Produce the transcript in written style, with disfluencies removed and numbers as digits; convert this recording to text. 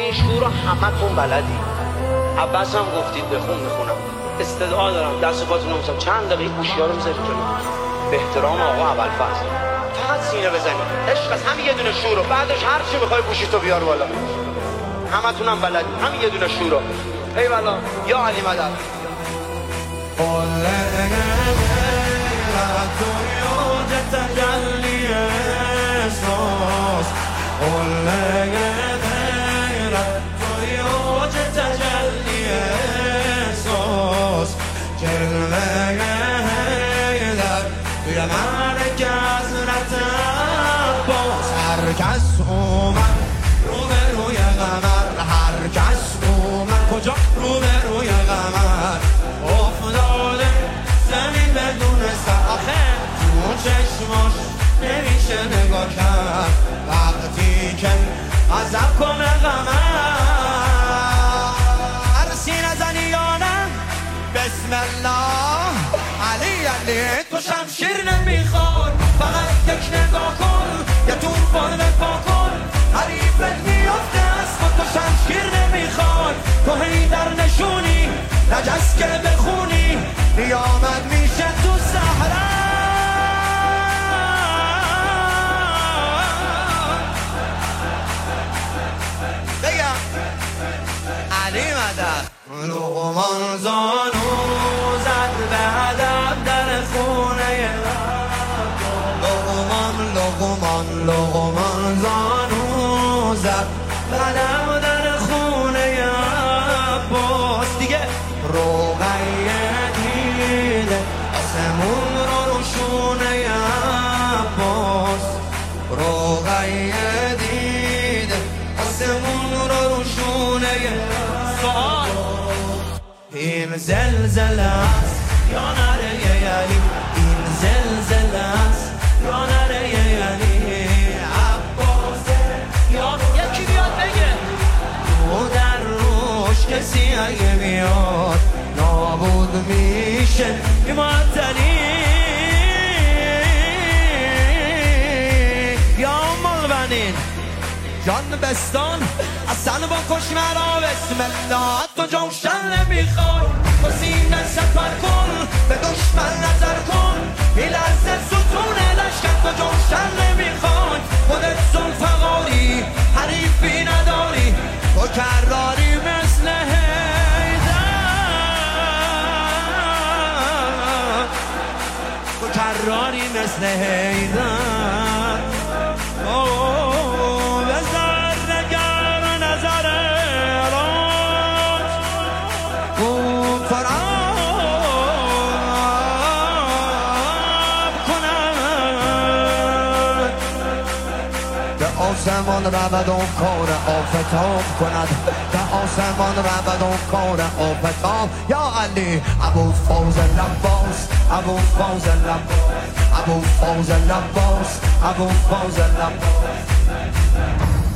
این شعور رو همتون بلدی. عباس هم گفتید بخون میخونم. استدعا دارم دست پاتون رو میسم چند دقیقه گوشی‌ها رو میذارید جلو. به احترام آقا ابوالفضل فقط سینه بزنید. عشق از همین یه دونه شعور رو بعدش هر چی میخوای گوشیتو بیار بالا. همتون هم بلدی همین یه دونه شعور رو. ای والا یا علی مدد. هرکس اومد روبروی قمر، هرکس اومد کجا روبروی قمر افتاده زمین بدون سر. آخه تو چشماش نمیشه نگاه کرد وقتی که عذب کنه قمر. سینه زنی یا نه بسم الله علی علی. تو شمشیر نمیخواد فقط یک نگاه کن یا توفان پا کن حریفت میافته از خود. تو شمشیر نمیخواد تو هی در نشونی نجس که بخونی قیامت میشه تو صحرا. بگم علی مدد. لقمان زانو زد به هدف در خونه لقمان زانو زد قدم در خونه عباس. دیگه روغیه دیده آسمون رو روشونه عباس. روغیه دیده آسمون رو روشونه. سوال این زلزله است یا نره یعنی این زلزله است یا نره یعنی عباسه یا یکی بیاد بگه تو در روش کسی اگه بیاد نابود میشه معطلی. یا مالبنین جان بستان اصلا با کش مرا بسم الله. تو جوشن نمیخوای تو سینه سفر کن به دشمن نظر کن این لحظه ستون لشکر. تو جوشن نمیخوای خودت زلفقاری حریفی نداری تو کراری مثل حیدر. تو کراری مثل حیدر. آسمان رود و کار آفتاب کند به آسمان رود و کار آفتاب. یا علی ابوالفضل عباس ابوالفضل عباس ابوالفضل عباس ابوالفضل عباس.